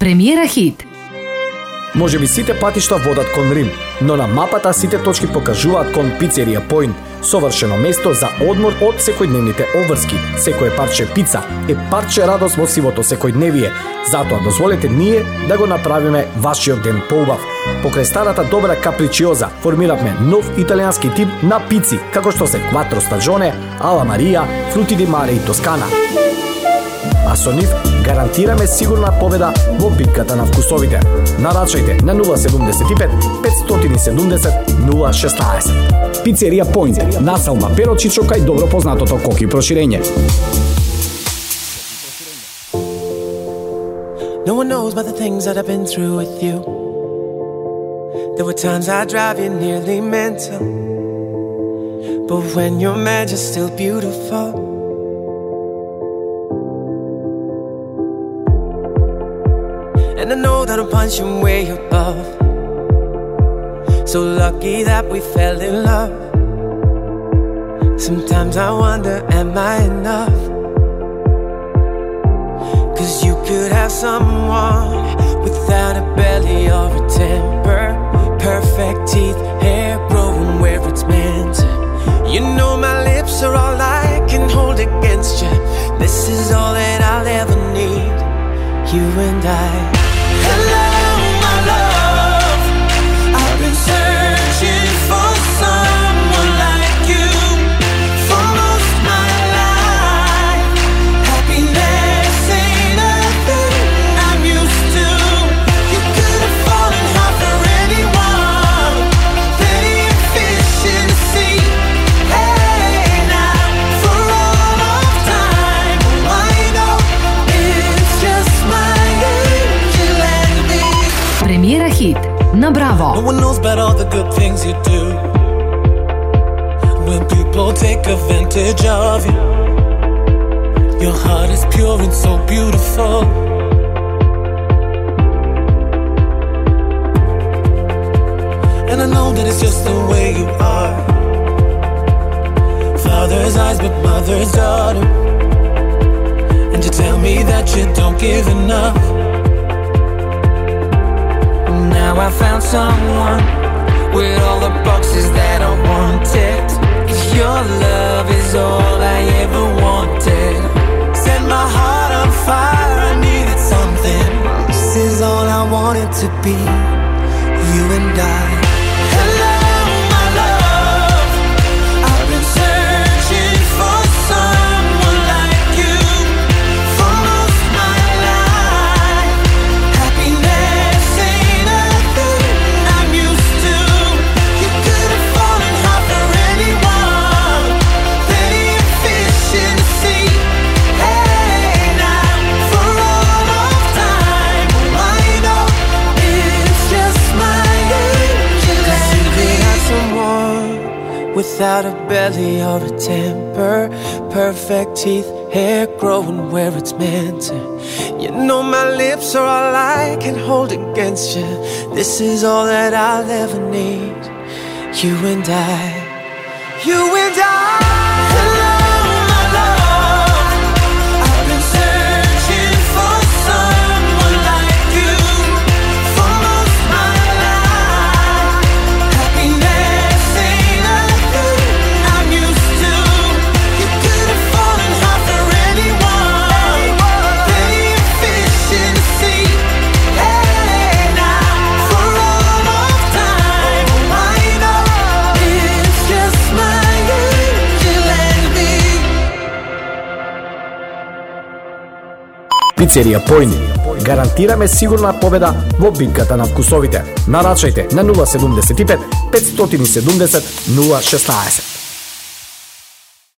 Премиера хит. Може би сите патишта водат кон Рим, но на мапата сите точки покажуваат кон Пицерија Поинт, совршено место за одмор од секојдневните обврски. Секое парче пица е парче радост во сивото секојдневие. Затоа дозволете ние да го направиме вашиот ден поубав. Покрај старата добра капричиоза формиравме нов италијански тип на пици, како што се Quattro Stagione, Alla Maria, Frutti di Mare и Тоскана. А со нив гарантираме сигурна победа во битката на вкусовите. Нарачајте на 075 570 016. Пицерија Поинт, насалма Перо Чичока и добро познатото Коки проширење. No one knows about the things that I've been through with you. There were times I drive you nearly mental, but when you're mad you're still beautiful. And I know that I'm punching way above. So lucky that we fell in love. Sometimes I wonder, am I enough? 'Cause you could have someone without a belly or a temper, perfect teeth, hair growing where it's meant to. You know my lips are all I can hold against you. This is all that I'll ever need, you and I. Hello, my love. I've been searching for someone like you for most my life. Happiness ain't a thing I'm used to. You could have fallen hard for anyone. Plenty of fish in the sea. Hey, now for all of time, I know it's just my Премиера хит на Браво. No one knows about all the good things you do. When people take advantage of you, your heart is pure and so beautiful. And I know that it's just the way you are. Father's eyes but mother's daughter. And you tell me that you don't give enough. Now I found someone with all the boxes that I wanted. 'Cause your love is all I ever wanted. Set my heart on fire, I needed something. This is all I wanted to be, you and I. Hello, my love. I've been searching for someone like you for most my life. Happiness ain't a thing I'm used to. You could have fallen hard for anyone. Plenty of fish in the sea. Hey, now for all of time, I know it's just my angel. 'Cause you could have someone without a belly or a temper, perfect teeth, hair growing where it's meant to. You know my lips are all I can hold against you. This is all that I'll ever need, you and I, you and I. Hello, my love. I've been searching for someone like you for most my life. Happiness ain't a thing I'm used to. You could have fallen hard for anyone. Plenty of fish in the sea. Hey, now for all of time, I know it's just my angel and me. Пицерија Поинт. Гарантираме сигурна победа во битката на вкусовите. Нарачајте на 075 570 016.